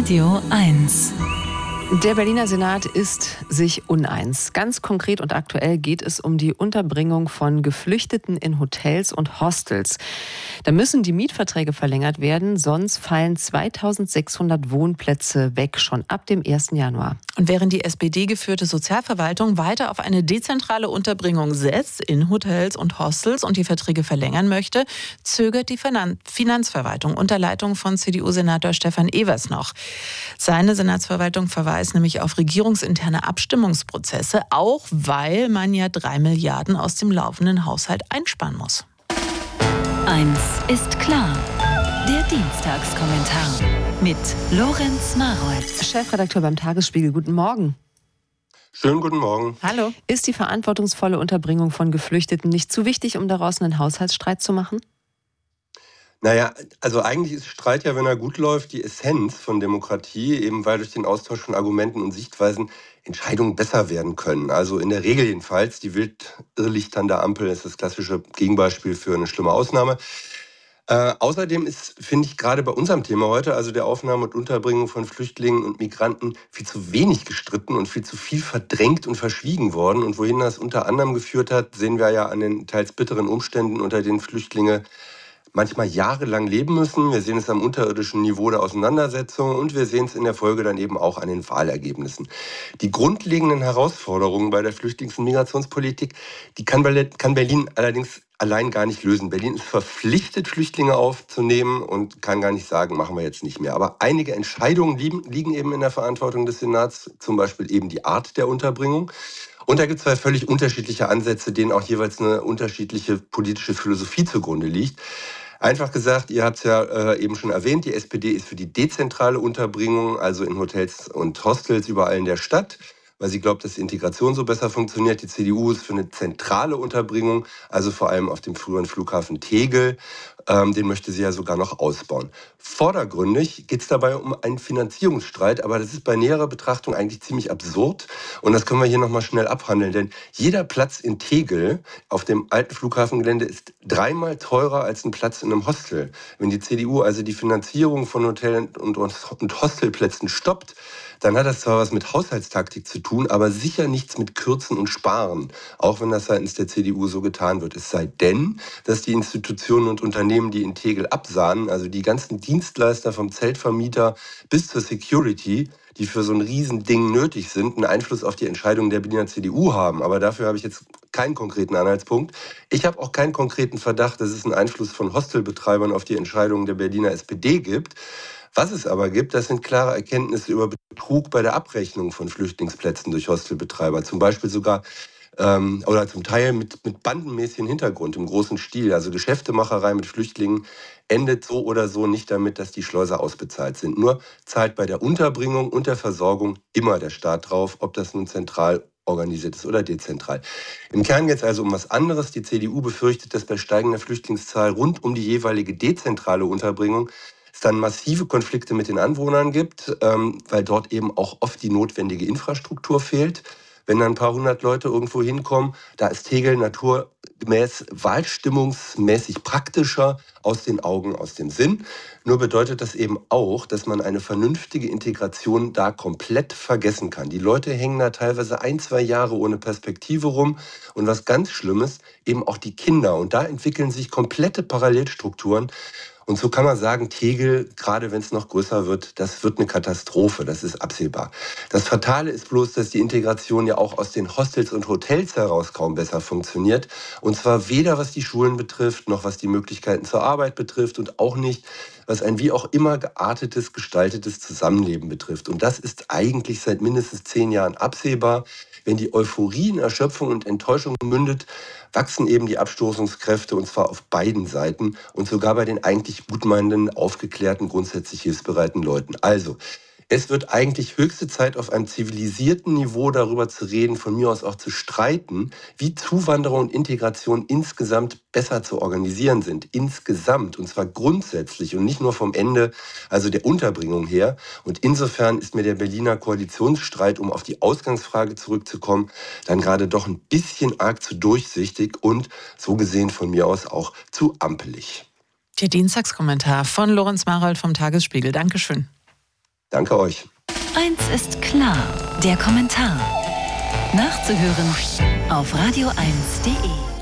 Radio 1. Der Berliner Senat ist sich uneins. Ganz konkret und aktuell geht es um die Unterbringung von Geflüchteten in Hotels und Hostels. Da müssen die Mietverträge verlängert werden, sonst fallen 2600 Wohnplätze weg, schon ab dem 1. Januar. Und während die SPD-geführte Sozialverwaltung weiter auf eine dezentrale Unterbringung setzt, in Hotels und Hostels und die Verträge verlängern möchte, zögert die Finanzverwaltung unter Leitung von CDU-Senator Stefan Evers noch. Seine Senatsverwaltung verweist nämlich auf regierungsinterne Abstimmungsprozesse, auch weil man ja 3 Milliarden aus dem laufenden Haushalt einsparen muss. Eins ist klar. Der Dienstagskommentar mit Lorenz Marold, Chefredakteur beim Tagesspiegel. Guten Morgen. Schönen guten Morgen. Hallo. Ist die verantwortungsvolle Unterbringung von Geflüchteten nicht zu wichtig, um daraus einen Haushaltsstreit zu machen? Naja, also eigentlich ist Streit ja, wenn er gut läuft, die Essenz von Demokratie, eben weil durch den Austausch von Argumenten und Sichtweisen Entscheidungen besser werden können. Also in der Regel jedenfalls. Die Wildirrlicht an der Ampel ist das klassische Gegenbeispiel für eine schlimme Ausnahme. Außerdem ist, finde ich, gerade bei unserem Thema heute, also der Aufnahme und Unterbringung von Flüchtlingen und Migranten, viel zu wenig gestritten und viel zu viel verdrängt und verschwiegen worden. Und wohin das unter anderem geführt hat, sehen wir ja an den teils bitteren Umständen, unter denen Flüchtlinge manchmal jahrelang leben müssen. Wir sehen es am unterirdischen Niveau der Auseinandersetzung und wir sehen es in der Folge dann eben auch an den Wahlergebnissen. Die grundlegenden Herausforderungen bei der Flüchtlings- und Migrationspolitik, die kann Berlin allerdings allein gar nicht lösen. Berlin ist verpflichtet, Flüchtlinge aufzunehmen und kann gar nicht sagen, machen wir jetzt nicht mehr. Aber einige Entscheidungen liegen eben in der Verantwortung des Senats, zum Beispiel eben die Art der Unterbringung. Und da gibt es zwei völlig unterschiedliche Ansätze, denen auch jeweils eine unterschiedliche politische Philosophie zugrunde liegt. Einfach gesagt, ihr habt es ja eben schon erwähnt, die SPD ist für die dezentrale Unterbringung, also in Hotels und Hostels überall in der Stadt, weil sie glaubt, dass die Integration so besser funktioniert. Die CDU ist für eine zentrale Unterbringung, also vor allem auf dem früheren Flughafen Tegel. Den möchte sie ja sogar noch ausbauen. Vordergründig geht es dabei um einen Finanzierungsstreit, aber das ist bei näherer Betrachtung eigentlich ziemlich absurd. Und das können wir hier nochmal schnell abhandeln, denn jeder Platz in Tegel auf dem alten Flughafengelände ist 3-mal teurer als ein Platz in einem Hostel. Wenn die CDU also die Finanzierung von Hotel- und Hostelplätzen stoppt, dann hat das zwar was mit Haushaltstaktik zu tun, aber sicher nichts mit Kürzen und Sparen, auch wenn das seitens der CDU so getan wird. Es sei denn, dass die Institutionen und Unternehmen, die in Tegel absahnen, also die ganzen Dienstleister vom Zeltvermieter bis zur Security, die für so ein Riesending nötig sind, einen Einfluss auf die Entscheidungen der Berliner CDU haben. Aber dafür habe ich jetzt keinen konkreten Anhaltspunkt. Ich habe auch keinen konkreten Verdacht, dass es einen Einfluss von Hostelbetreibern auf die Entscheidungen der Berliner SPD gibt. Was es aber gibt, das sind klare Erkenntnisse über Betrug bei der Abrechnung von Flüchtlingsplätzen durch Hostelbetreiber. Zum Beispiel sogar oder zum Teil mit bandenmäßigem Hintergrund im großen Stil. Also Geschäftemacherei mit Flüchtlingen endet so oder so nicht damit, dass die Schleuser ausbezahlt sind. Nur zahlt bei der Unterbringung und der Versorgung immer der Staat drauf, ob das nun zentral organisiert ist oder dezentral. Im Kern geht es also um was anderes. Die CDU befürchtet, dass bei steigender Flüchtlingszahl rund um die jeweilige dezentrale Unterbringung es dann massive Konflikte mit den Anwohnern gibt, weil dort eben auch oft die notwendige Infrastruktur fehlt. Wenn dann ein paar hundert Leute irgendwo hinkommen, da ist Tegel naturgemäß wahlstimmungsmäßig praktischer, aus den Augen, aus dem Sinn. Nur bedeutet das eben auch, dass man eine vernünftige Integration da komplett vergessen kann. Die Leute hängen da teilweise 1-2 Jahre ohne Perspektive rum. Und was ganz Schlimmes, eben auch die Kinder. Und da entwickeln sich komplette Parallelstrukturen. Und so kann man sagen, Tegel, gerade wenn es noch größer wird, das wird eine Katastrophe, das ist absehbar. Das Fatale ist bloß, dass die Integration ja auch aus den Hostels und Hotels heraus kaum besser funktioniert. Und zwar weder was die Schulen betrifft, noch was die Möglichkeiten zur Arbeit betrifft und auch nicht, was ein wie auch immer geartetes, gestaltetes Zusammenleben betrifft. Und das ist eigentlich seit mindestens 10 Jahren absehbar. Wenn die Euphorie in Erschöpfung und Enttäuschung mündet, wachsen eben die Abstoßungskräfte, und zwar auf beiden Seiten und sogar bei den eigentlich gutmeinenden, aufgeklärten, grundsätzlich hilfsbereiten Leuten. Also, es wird eigentlich höchste Zeit, auf einem zivilisierten Niveau darüber zu reden, von mir aus auch zu streiten, wie Zuwanderung und Integration insgesamt besser zu organisieren sind. Insgesamt, und zwar grundsätzlich und nicht nur vom Ende, also der Unterbringung her. Und insofern ist mir der Berliner Koalitionsstreit, um auf die Ausgangsfrage zurückzukommen, dann gerade doch ein bisschen arg zu durchsichtig und so gesehen von mir aus auch zu ampelig. Der Dienstagskommentar von Lorenz Marold vom Tagesspiegel. Dankeschön. Danke euch. Eins ist klar, der Kommentar. Nachzuhören auf radio1.de.